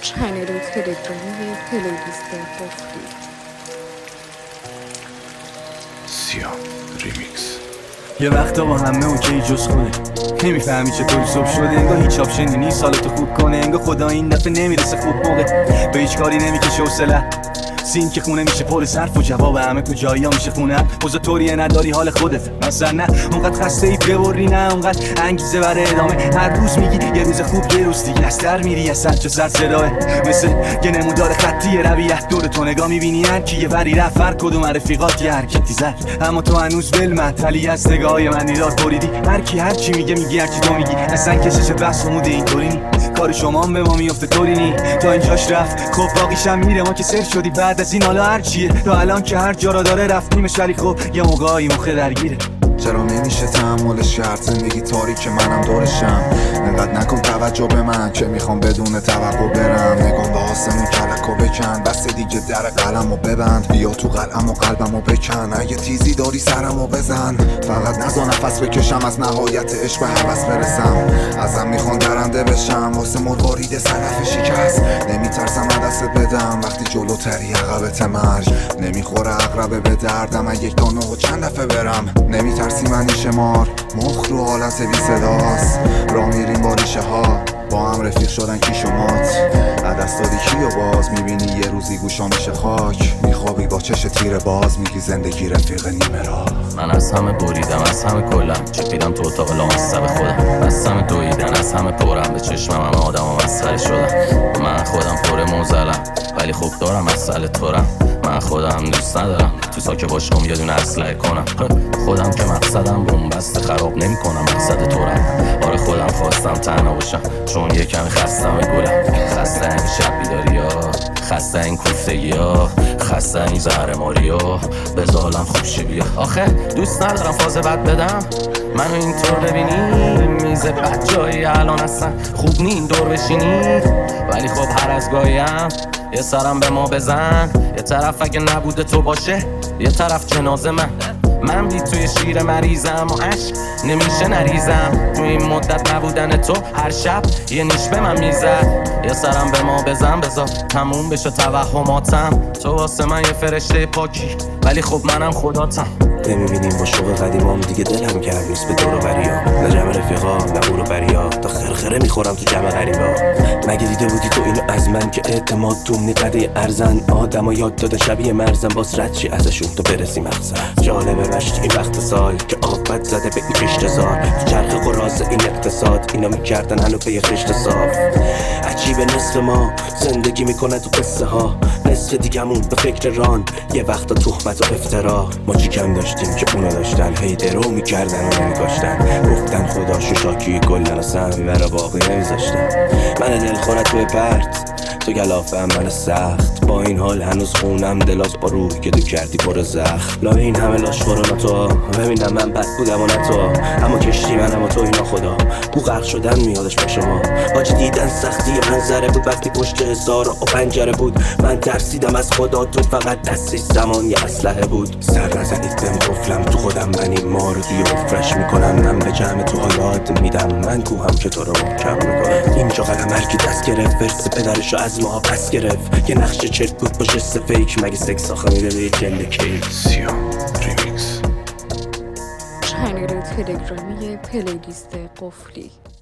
چنل تلگرامی پلیلیست قفلی. سیاه ریمیکس. یه وقتا با همه اوکی جز خونه نمیفهمی چطوری صبح شده، انگار هیچ آپشنی نیست حالتو خوب کنه، انگار خدا این دفعه نمیرسه خوب موقع، به هیچ کاری نمیکشه حوصله. سین که خونه میشه پر صرف و جواب همه کجایی ها میشه خونه. اوضاع طوریه نداری حال خودت مثلا، نه اونقدر خسته ای ببری، نه اونقدر انگیزه برای ادامه. هر روز میگی یه روز خوب، یه روز دیگه از در میری، از سر چه سر صداه مثل یه نمودار خطی رویت دور تو نگاه میبینی هر کی یه وری رفت، هر کدوم رفیقات یه حرکتی زد، اما تو هنوز ول معطلی از نگاهی من ایراد بریدی. هر کی هر چی میگه میگی، هر چی تو میگی اصلا کشش بحث و مود اینطوری نی، کار شما هم به ما میفته طوری نی. تا اینجاش رفت خب باقیشم میره، ما که سر شدی بعد از این حالا هر چیه، تا الان که هر جا را داره رفتیمش، ولی خب یه موقعی مخه درگیره. چرا نمیشه تحملش کرد؟ زندگی تاریکه منم دورشم، انقدر نکن توجه به من که میخوام بدون توقع برم. نگام به آسمون کلکو بکن، بس دیگه در قلمو ببند، بیا تو قلم و قلبمو بکن، اگه تیزی داری سرمو بزن، فقط نزا نفس بکشم از نهایت عشق به هوس برسم. ازم میخوان درنده بشم واسه مروارید صدف شکست، نمیترسم دستت بدم وقتی جلوتری عقبت مرگ، نمیخوره عقربه به دردم اگه یک دانه و چند دفعه برم. نمیترسی منی شمار، مخ رو حالت بی صداست، را میریم با ریشه ها، با هم رفیق شدن کی شمات، عدست دادی کیو باز میبینی یه روزی گوشا میشه خاک، میخوابی با چش تیر باز میگی زندگی رفیق نیمه راه. من از همه بریدم، از همه کلم چپیدم تو اتاق لامصب خودم، از همه دویدن، از همه پرم به چشمم همه آدم و مسخره شدم. من خودم پر موزلم ولی خوب دارم مسئله تورم، من خودم دوست ندارم تو ساکه باشم یه دونه اسلحه کنم، خودم که مقصدم بومبست خراب نمی کنم مقصد تورم. آره خودم خواستم تنها باشم چون یه کمی خستم گلم، خسته این شب بیداری ها، خسته این کوفتگی ها، خسته این زهرماری ها، بزالم خوب شه بیا. آخه دوست ندارم فاز بد بدم، منو اینطور ببینی میز بد جایی الان اصلا خوب نی این دور بشینی، ولی خب هر از گاهیم یه سرم به ما بزن، یه طرف اگه نبوده تو باشه، یه طرف جنازه من بی توی شیر مریضم و عشق نمیشه نریزم، تو این مدت نبودن تو هر شب یه نیش به من میزد، یه سرم به ما بزن بذار تموم بشه توهماتم، تو واسه من یه فرشته پاکی ولی خب منم خداتم. نمیبینیم با شوق قدیمام دیگه دلم گرم نیست به دور و بریا، نه جمع رفیقا نه اورو بریا، تا خرخره میخورم تو جمع غریبا. مگه دیده بودی تو اینو از من که اعتماد دوم نقده ارزن، آدم ها یاد دادن شبیه مرزن باز رد چی ازشون تو برسی مقصد. جالبه مشت این وقت سال که آفت زده به این کشتزار، تو چرخ قراز این اقتصاد اینا میکردن هنو به یه خشت صاف. عجیبه نصف ما زندگی میکنه تو قصه ها، نصف دیگمون به فکر ران، یه وقتا تهمت و افترا. ما چی کم داشتیم که اونا داشتن، هی درو میکردن و نمیکاشتن، گفتن خدا شوشاکی گلن و سهمی برا باقی نمیذاشتن. من دلخوره توی پرت تو گلافم من سخت، با این حال هنوز خونم دلاز با روحی که تو کردی پر زخم. لای این همه لاشخور و تو ببینم من بد بودم و نه تو، اما کشتی منم و تو اینا خدا او غرق شدن میادش با شما. آج دیدن سختی منظره بود وقتی پشت هزار و پنجره بود، من ترسیدم از خدا تو فقط دستش زمان یه اسلحه بود. سر نزنید بهم قفلم تو خودم، من این ما رو توی حفرش میکنم، من به جمع تو حالات میدم، من کوهم که تو رو محکم میکنم. اینجا قلم هرکی دست گرفت ورس پدرشو از ما پس گرفت، یه نقش چرک بود با جست فیک، مگه سکس آخه میره به یه جنده کیک. سیاه ریمیکس. چنل تلگرامی پلیلیست قفلی.